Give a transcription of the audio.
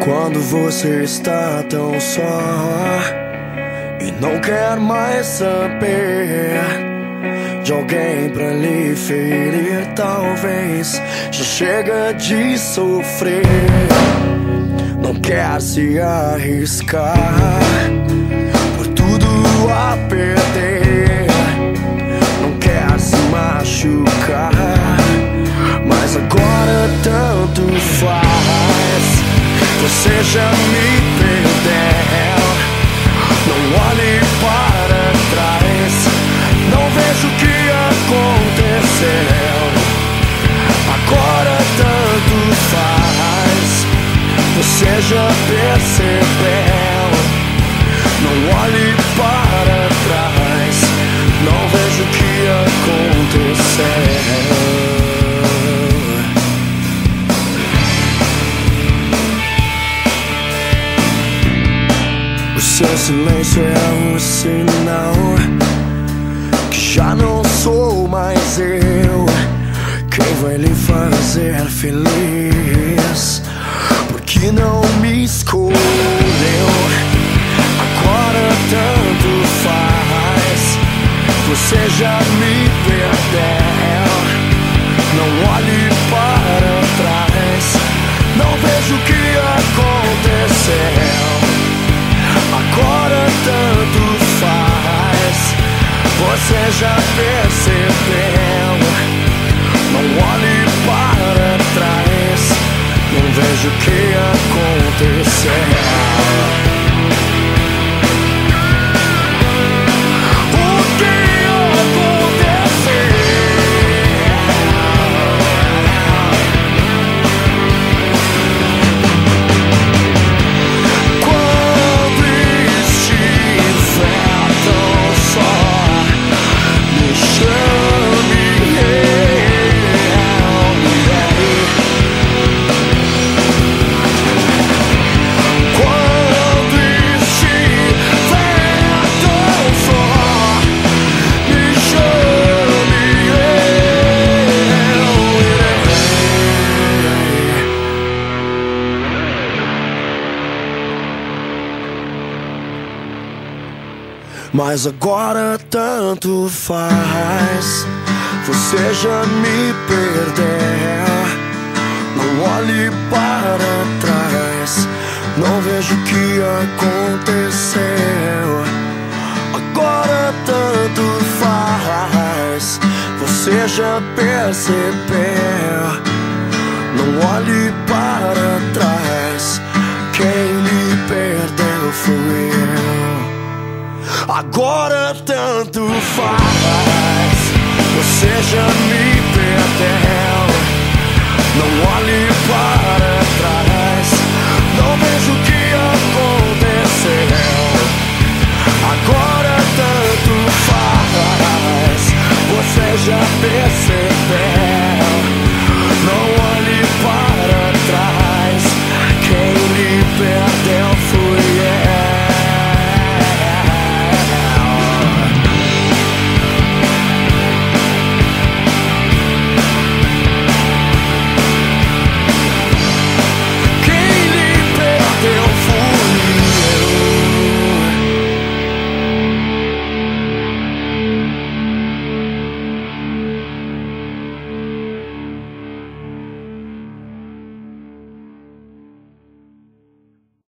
Quando você está tão só e não quer mais saber de alguém pra lhe ferir, talvez já chega de sofrer. Não quer se arriscar por tudo a perder, não quer se machucar, mas agora tanto faz. Você já me perdeu, não olhe para trás, não vejo o que aconteceu. Agora tanto faz. Você já percebeu, não olhe para trás, não vejo o que aconteceu. O seu silêncio é um sinal que já não sou mais eu quem vai lhe fazer feliz, porque não me escolheu. Agora tanto faz. Você já me perdeu, não olhe para trás, não vejo o que aconteceu. Agora tanto faz. Você já percebeu, não olhe para trás, não vejo o que aconteceu. Mas agora tanto faz. Você já me perdeu, não olhe para trás, não vejo o que aconteceu. Agora tanto faz. Você já percebeu, não olhe para trás, quem lhe perdeu fui eu. Agora tanto faz. Você já me perdeu, não olhe para